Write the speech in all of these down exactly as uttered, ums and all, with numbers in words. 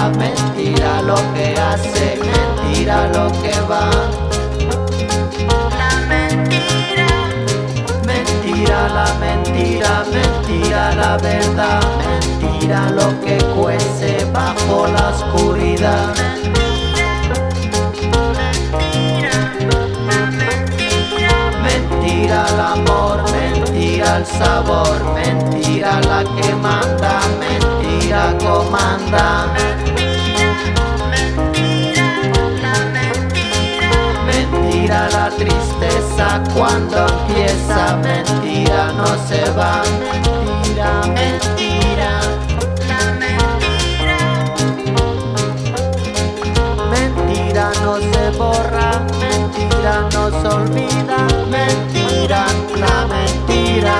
verdad, mentira lo que hace, mentira lo que va. La mentira, mentira la mentira, mentira la verdad, mentira lo que cuece bajo la oscuridad. Mentira el amor, mentira el sabor, mentira la que manda, mentira comanda. Mentira la tristeza cuando empieza, mentira no se va, mentira, mentira. la mentira, Mentira no se borra, mentira no se olvida, mentira, la mentira.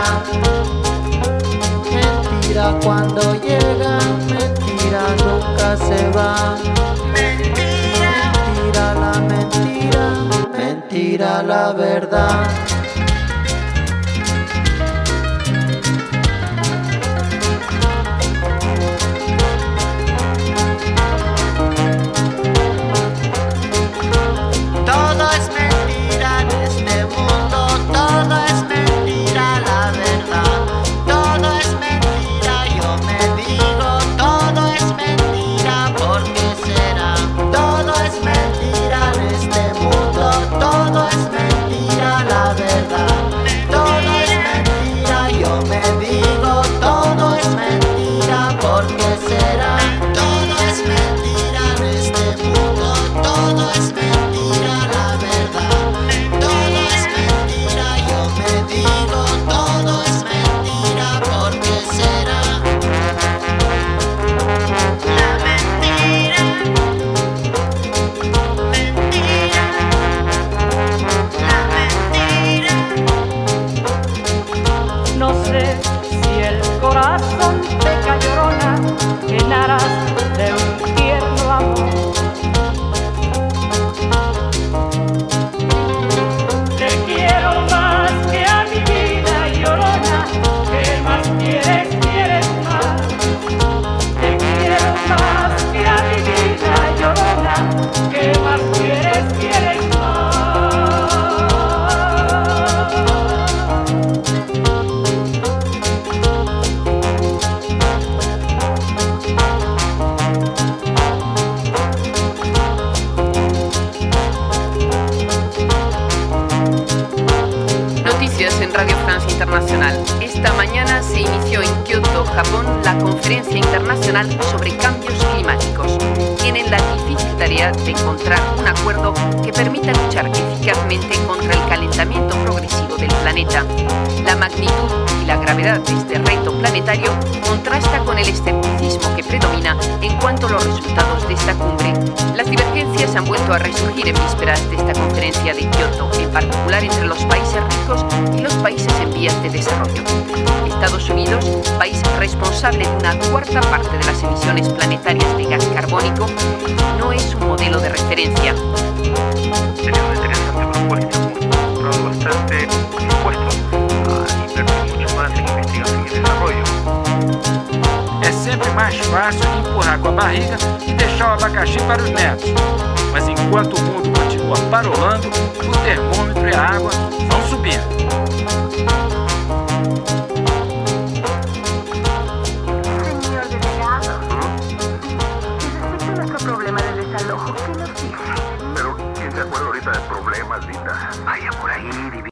Mentira cuando llega, mentira nunca se va. mentira, Mentira la mentira, mentira la verdad. todo es mentira en este mundo, todo es mentira, la verdad, todo es mentira, yo me digo, todo es mentira, ¿por qué será? Todo es mentira en este mundo, todo es mentira, la verdad, todo es mentira, yo me digo, todo es mentira, ¿por qué será? Todo es mentira en este mundo, todo es mentira, la verdad, todo es mentira, yo me digo, todo es mentira, ¿por qué será? La mentira, mentira, la mentira. No sé si el corazón peca llorona en aras de un tierno amor. Te quiero más que a mi vida llorona, ¿qué más quieres, quieres más? Te quiero más que a mi vida llorona, ¿qué más quieres, quieres más? Noticias en Radio Francia Internacional. Esta mañana se inició en Kioto, Japón, la Conferencia Internacional sobre Cambios Climáticos. Tienen la difícil tarea de encontrar un acuerdo que permita luchar eficazmente contra el calentamiento progresivo del planeta. La magnitud y la gravedad de este reto planetario contrasta con el escepticismo que predomina en cuanto a los resultados de esta cumbre. Las divergencias han vuelto a resurgir en vísperas de esta conferencia de Kioto, en particular entre los países ricos y los países en vías de desarrollo. Estados Unidos, país responsable de una cuarta parte de las emisiones planetarias de gas carbónico, no es un modelo de referencia. Sería una interesante propuesta, hemos comprado bastante impuestos a invertir mucho más en investigación y desarrollo. É sempre mais fácil empurrar com a barriga e deixar o abacaxi para os netos. Mas enquanto o mundo continua parolando, o termômetro e a água vão subindo.